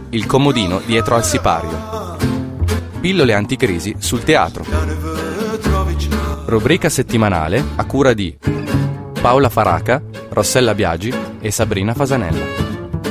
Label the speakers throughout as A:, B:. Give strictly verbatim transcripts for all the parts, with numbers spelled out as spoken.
A: il comodino dietro al sipario. Pillole anticrisi sul teatro. Rubrica settimanale a cura di Paola Faraca, Rossella Biagi e Sabrina Fasanella.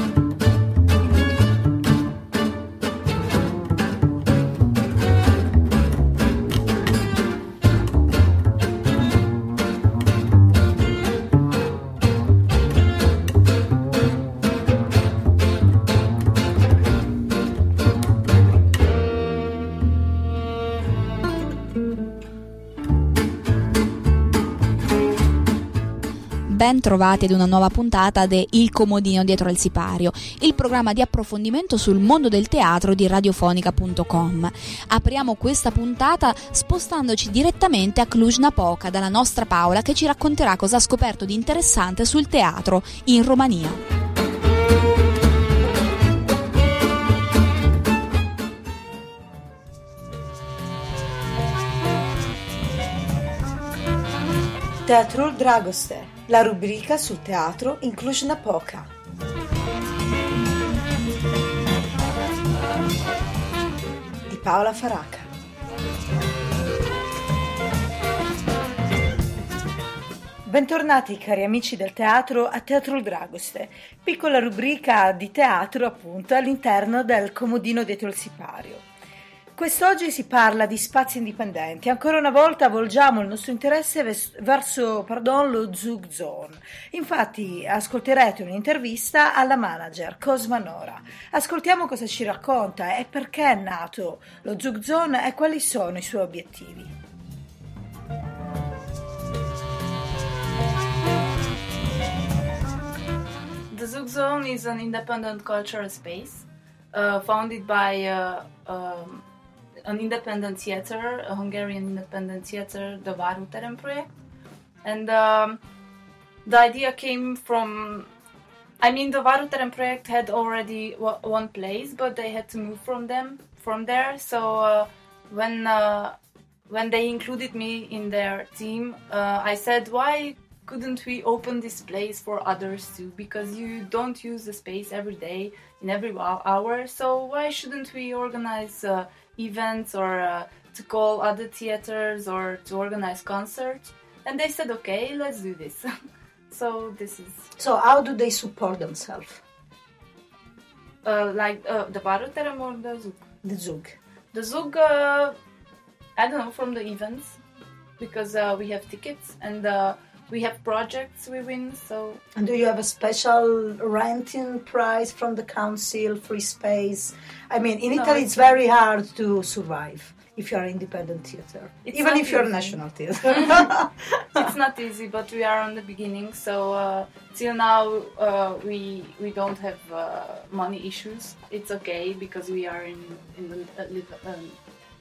B: Ben trovati ad una nuova puntata de Il comodino dietro al sipario, il programma di approfondimento sul mondo del teatro di radiofonica punto com. Apriamo questa puntata spostandoci direttamente a Cluj-Napoca dalla nostra Paola, che ci racconterà cosa ha scoperto di interessante sul teatro in Romania.
C: Teatrul Dragoste, la rubrica sul teatro in Cluj-Napoca. Di Paola Faraca. Bentornati cari amici del teatro a Teatrul Dragoste, piccola rubrica di teatro appunto all'interno del comodino dietro il sipario. Quest'oggi si parla di spazi indipendenti. Ancora una volta volgiamo il nostro interesse verso pardon, lo Zug Zone. Infatti ascolterete un'intervista alla manager Cosma Nora. Ascoltiamo cosa ci racconta e perché è nato lo Zug Zone e quali sono i suoi obiettivi.
D: The Zug Zone is an independent cultural space uh, founded by uh, um, an independent theater, a Hungarian independent theater, the Váróterem project. And um, the idea came from, I mean, the Váróterem project had already w- one place, but they had to move from them, from there. So uh, when uh, when they included me in their team, uh, I said, why couldn't we open this place for others too? Because you don't use the space every day, in every hour, so why shouldn't we organize uh, events or uh, to call other theaters or to organize concerts? And they said, okay, let's do this. So this is...
C: So how do they support themselves?
D: Uh, like uh, the Váróterem or the Zug?
C: The Zug.
D: The Zug, uh, I don't know, from the events, because uh, we have tickets and uh, we have projects we win, so...
C: And do you have a special renting price from the council, free space? I mean, in
D: No,
C: Italy it's very hard to survive if you're an independent theater,
D: It's
C: even
D: not
C: if you're a
D: easy.
C: national theater.
D: It's not easy, but we are on the beginning, so uh, till now uh, we we don't have uh, money issues. It's okay, because we are in, in the uh, live, um,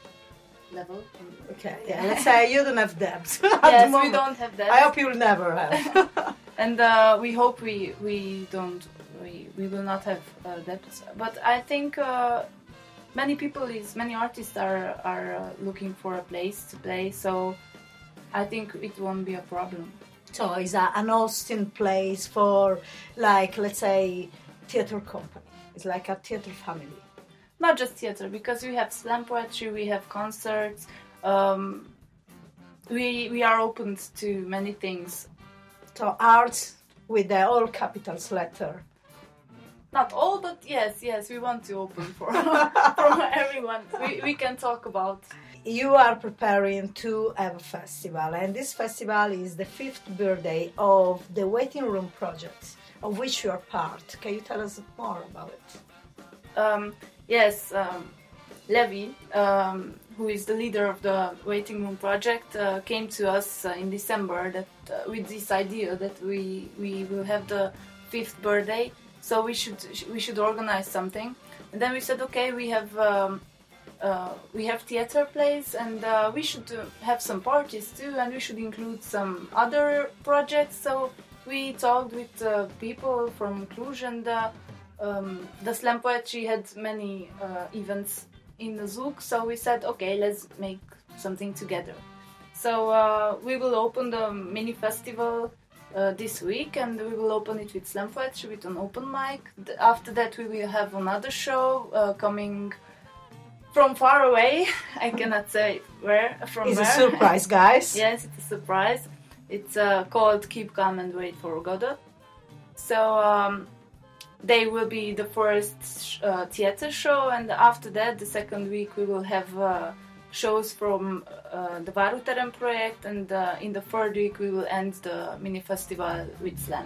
D: level.
C: Okay, yeah, let's say you don't have debts at the
D: Yes, we
C: moment.
D: don't have that.
C: I hope you'll never have.
D: And uh, we hope we we don't we, we will not have uh, debts. But I think uh, many people is many artists are are uh, looking for a place to play. So I think it won't be a problem.
C: So it's a, an hosting place for, like, let's say, theater company. It's like a theater family.
D: Not just theater, because we have slam poetry, we have concerts. Um, we we are open to many things.
C: So arts with the all capitals letter.
D: Not all, but yes, yes, we want to open for for everyone. We we can talk about.
C: You are preparing to have a festival, and this festival is the fifth birthday of the Waiting Room project, of which you are part. Can you tell us more about it?
D: Um, yes, um, Levi, um, who is the leader of the Waiting Room project, uh, came to us uh, in December that uh, with this idea that we we will have the fifth birthday, so we should we should organize something. And then we said, okay, we have um, uh, we have theater plays, and uh, we should uh, have some parties too, and we should include some other projects. So we talked with uh, people from Cluj, and uh, um, the slam poetry had many uh, events in the Zug, so we said, okay, let's make something together. So uh, we will open the mini festival uh, this week, and we will open it with slam poetry with an open mic. After that, we will have another show uh, coming from far away. I cannot say where. From
C: it's
D: where.
C: a surprise, guys.
D: Yes, it's a surprise. It's uh, called Keep Calm and Wait for Godot. So um, they will be the first uh, theater show, and after that, the second week, we will have uh, shows from uh, the Varuteren project, and uh, in the third week, we will end the mini festival with slam.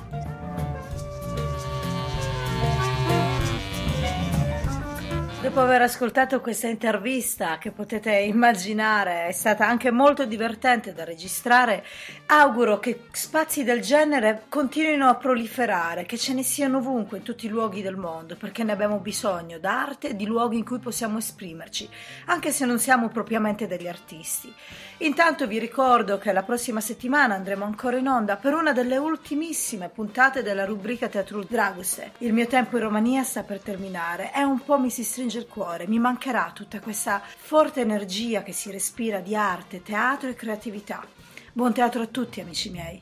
C: Dopo aver ascoltato questa intervista, che potete immaginare è stata anche molto divertente da registrare, auguro che spazi del genere continuino a proliferare, che ce ne siano ovunque, in tutti i luoghi del mondo, perché ne abbiamo bisogno d'arte e di luoghi in cui possiamo esprimerci, anche se non siamo propriamente degli artisti. Intanto vi ricordo che la prossima settimana andremo ancora in onda per una delle ultimissime puntate della rubrica Teatrul Dragoste. Il mio tempo in Romania sta per terminare e un po' mi si stringe il cuore, mi mancherà tutta questa forte energia che si respira di arte, teatro e creatività. Buon teatro a tutti, amici miei.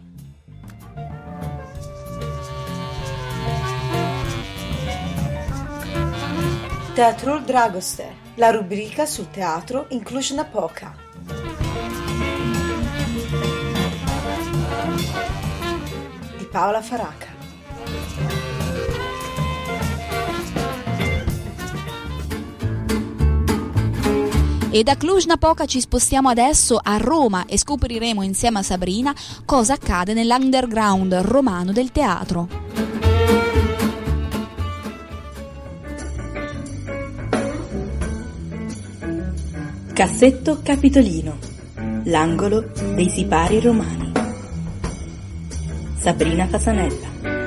C: Teatrul Dragoste, la rubrica sul teatro in Cluj-Napoca. Di Paola Faraca.
B: E da Cluj-Napoca ci spostiamo adesso a Roma e scopriremo insieme a Sabrina cosa accade nell'underground romano del teatro.
E: Cassetto Capitolino, l'angolo dei sipari romani. Sabrina Fasanella.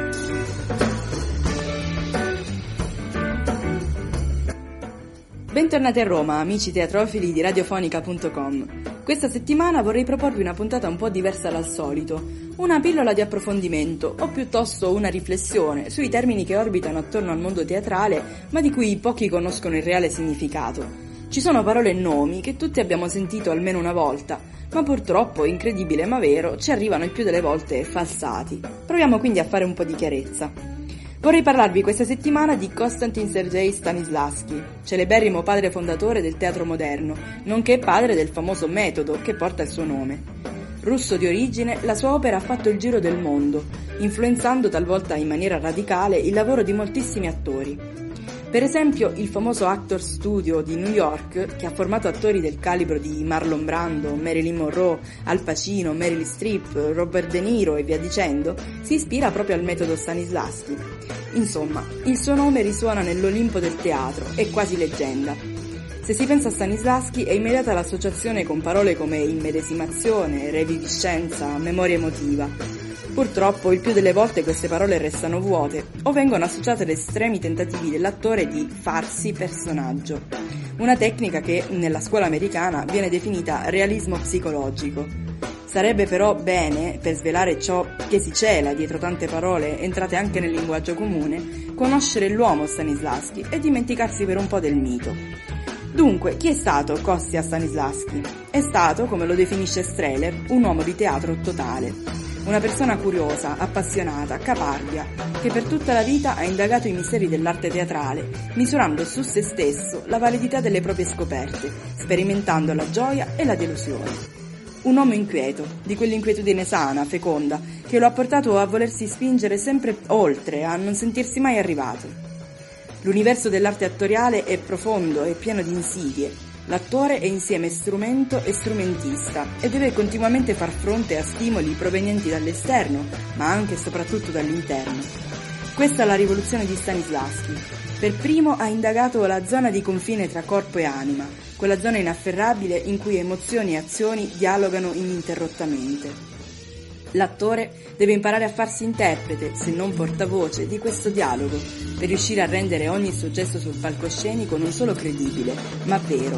F: Bentornati a Roma, amici teatrofili di radiofonica punto com. Questa settimana vorrei proporvi una puntata un po' diversa dal solito, una pillola di approfondimento, o piuttosto una riflessione sui termini che orbitano attorno al mondo teatrale, ma di cui pochi conoscono il reale significato. Ci sono parole e nomi che tutti abbiamo sentito almeno una volta, ma purtroppo, incredibile ma vero, ci arrivano il più delle volte falsati. Proviamo quindi a fare un po' di chiarezza. Vorrei parlarvi questa settimana di Konstantin Sergej Stanislavski, celeberrimo padre fondatore del teatro moderno, nonché padre del famoso metodo che porta il suo nome. Russo di origine, la sua opera ha fatto il giro del mondo, influenzando talvolta in maniera radicale il lavoro di moltissimi attori. Per esempio, il famoso Actor Studio di New York, che ha formato attori del calibro di Marlon Brando, Marilyn Monroe, Al Pacino, Meryl Streep, Robert De Niro e via dicendo, si ispira proprio al metodo Stanislavski. Insomma, il suo nome risuona nell'Olimpo del teatro, è quasi leggenda. Se si pensa a Stanislavski è immediata l'associazione con parole come immedesimazione, reviviscenza, memoria emotiva. Purtroppo il più delle volte queste parole restano vuote o vengono associate ad estremi tentativi dell'attore di farsi personaggio, una tecnica che nella scuola americana viene definita realismo psicologico. Sarebbe però bene, per svelare ciò che si cela dietro tante parole entrate anche nel linguaggio comune, conoscere l'uomo Stanislavski e dimenticarsi per un po' del mito. Dunque, chi è stato Kostya Stanislavski? È stato, come lo definisce Strehler, un uomo di teatro totale. Una persona curiosa, appassionata, caparbia, che per tutta la vita ha indagato i misteri dell'arte teatrale, misurando su se stesso la validità delle proprie scoperte, sperimentando la gioia e la delusione. Un uomo inquieto, di quell'inquietudine sana, feconda, che lo ha portato a volersi spingere sempre oltre, a non sentirsi mai arrivato. L'universo dell'arte attoriale è profondo e pieno di insidie. L'attore è insieme strumento e strumentista e deve continuamente far fronte a stimoli provenienti dall'esterno, ma anche e soprattutto dall'interno. Questa è la rivoluzione di Stanislavski. Per primo ha indagato la zona di confine tra corpo e anima, quella zona inafferrabile in cui emozioni e azioni dialogano ininterrottamente. L'attore deve imparare a farsi interprete, se non portavoce, di questo dialogo, per riuscire a rendere ogni suo gesto sul palcoscenico non solo credibile, ma vero.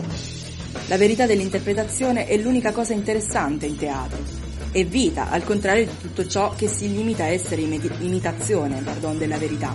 F: La verità dell'interpretazione è l'unica cosa interessante in teatro. È vita, al contrario di tutto ciò che si limita a essere imitazione, pardon, della verità.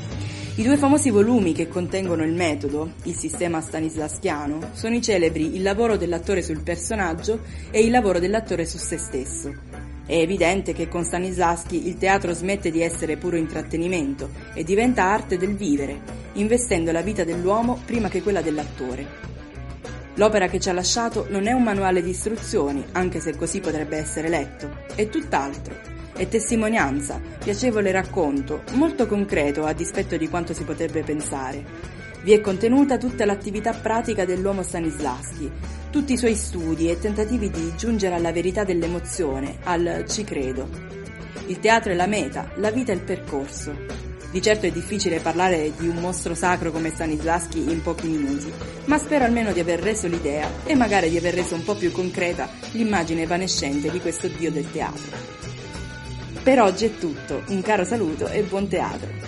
F: I due famosi volumi che contengono il metodo, il sistema stanislavskiano, sono i celebri Il lavoro dell'attore sul personaggio e Il lavoro dell'attore su se stesso. È evidente che con Stanislavski il teatro smette di essere puro intrattenimento e diventa arte del vivere, investendo la vita dell'uomo prima che quella dell'attore. L'opera che ci ha lasciato non è un manuale di istruzioni, anche se così potrebbe essere letto, è tutt'altro. È testimonianza, piacevole racconto, molto concreto a dispetto di quanto si potrebbe pensare. Vi è contenuta tutta l'attività pratica dell'uomo Stanislavski, tutti i suoi studi e tentativi di giungere alla verità dell'emozione, al ci credo. Il teatro è la meta, la vita è il percorso. Di certo è difficile parlare di un mostro sacro come Stanislavski in pochi minuti, ma spero almeno di aver reso l'idea e magari di aver reso un po' più concreta l'immagine evanescente di questo dio del teatro. Per oggi è tutto, un caro saluto e buon teatro!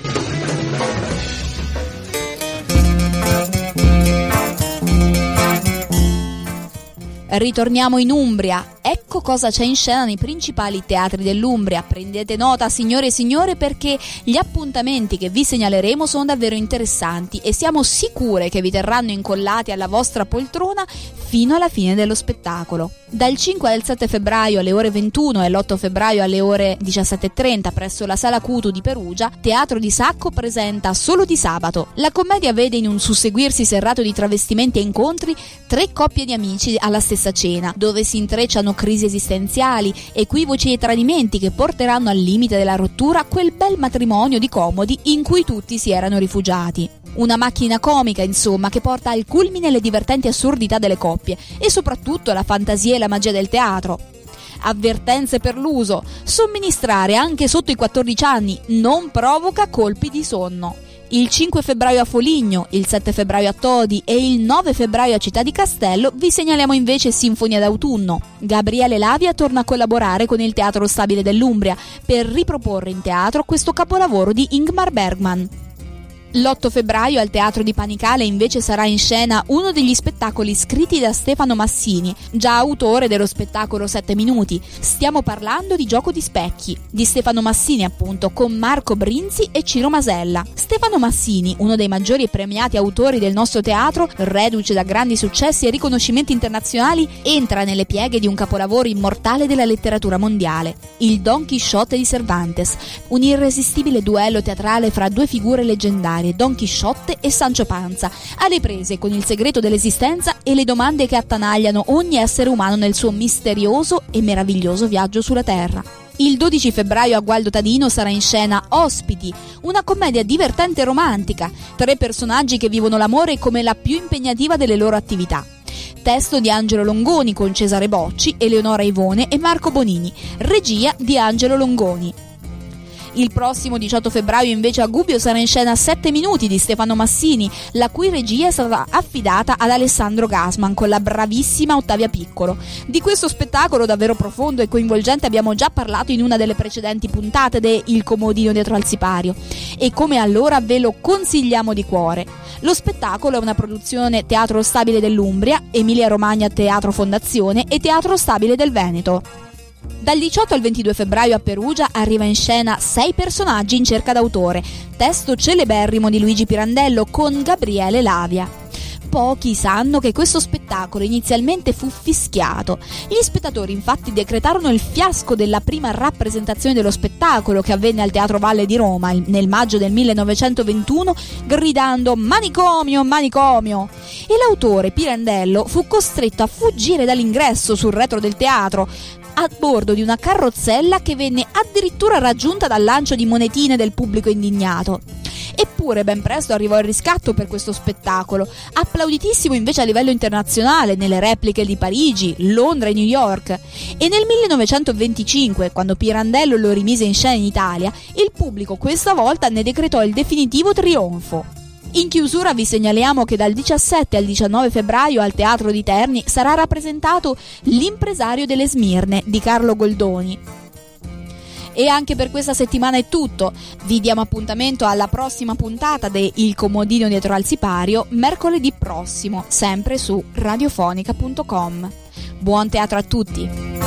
B: Ritorniamo in Umbria. Ecco cosa c'è in scena nei principali teatri dell'Umbria. Prendete nota, signore e signore, perché gli appuntamenti che vi segnaleremo sono davvero interessanti e siamo sicure che vi terranno incollati alla vostra poltrona fino alla fine dello spettacolo. Dal cinque al sette febbraio alle ore ventuno e l'otto febbraio alle ore diciassette e trenta presso la Sala Cutu di Perugia, Teatro di Sacco presenta Solo di sabato. La commedia vede in un susseguirsi serrato di travestimenti e incontri tre coppie di amici alla stessa cena, dove si intrecciano crisi esistenziali, equivoci e tradimenti che porteranno al limite della rottura quel bel matrimonio di comodi in cui tutti si erano rifugiati. Una macchina comica, insomma, che porta al culmine le divertenti assurdità delle coppie e soprattutto la fantasia e la magia del teatro. Avvertenze per l'uso: somministrare anche sotto i quattordici anni non provoca colpi di sonno. Il cinque febbraio a Foligno, il sette febbraio a Todi e il nove febbraio a Città di Castello vi segnaliamo invece Sinfonia d'autunno. Gabriele Lavia torna a collaborare con il Teatro Stabile dell'Umbria per riproporre in teatro questo capolavoro di Ingmar Bergman. L'otto febbraio al Teatro di Panicale invece sarà in scena uno degli spettacoli scritti da Stefano Massini, già autore dello spettacolo Sette Minuti. Stiamo parlando di Gioco di specchi, di Stefano Massini appunto, con Marco Brinzi e Ciro Masella. Stefano Massini, uno dei maggiori e premiati autori del nostro teatro, reduce da grandi successi e riconoscimenti internazionali, entra nelle pieghe di un capolavoro immortale della letteratura mondiale, il Don Chisciotte di Cervantes, un irresistibile duello teatrale fra due figure leggendarie, Don Chisciotte e Sancho Panza, alle prese con il segreto dell'esistenza e le domande che attanagliano ogni essere umano nel suo misterioso e meraviglioso viaggio sulla Terra. Il dodici febbraio a Gualdo Tadino sarà in scena Ospiti, una commedia divertente e romantica, tre personaggi che vivono l'amore come la più impegnativa delle loro attività. Testo di Angelo Longoni con Cesare Bocci, Eleonora Ivone e Marco Bonini, regia di Angelo Longoni. Il prossimo diciotto febbraio invece a Gubbio sarà in scena Sette Minuti di Stefano Massini, la cui regia è stata affidata ad Alessandro Gasman con la bravissima Ottavia Piccolo. Di questo spettacolo davvero profondo e coinvolgente abbiamo già parlato in una delle precedenti puntate de Il comodino dietro al sipario e come allora ve lo consigliamo di cuore. Lo spettacolo è una produzione Teatro Stabile dell'Umbria, Emilia Romagna Teatro Fondazione e Teatro Stabile del Veneto. Dal diciotto al ventidue febbraio a Perugia arriva in scena Sei personaggi in cerca d'autore, testo celeberrimo di Luigi Pirandello con Gabriele Lavia. Pochi sanno che questo spettacolo inizialmente fu fischiato. Gli spettatori infatti decretarono il fiasco della prima rappresentazione dello spettacolo che avvenne al Teatro Valle di Roma nel maggio del millenovecentoventuno, gridando "Manicomio, manicomio!" E l'autore Pirandello fu costretto a fuggire dall'ingresso sul retro del teatro, a bordo di una carrozzella che venne addirittura raggiunta dal lancio di monetine del pubblico indignato. Eppure ben presto arrivò il riscatto per questo spettacolo, applauditissimo invece a livello internazionale nelle repliche di Parigi, Londra e New York. E nel millenovecentoventicinque, quando Pirandello lo rimise in scena in Italia, il pubblico questa volta ne decretò il definitivo trionfo. In chiusura vi segnaliamo che dal diciassette al diciannove febbraio al Teatro di Terni sarà rappresentato L'impresario delle Smirne di Carlo Goldoni. E anche per questa settimana è tutto. Vi diamo appuntamento alla prossima puntata de Il comodino dietro al sipario, mercoledì prossimo, sempre su radiofonica punto com. Buon teatro a tutti!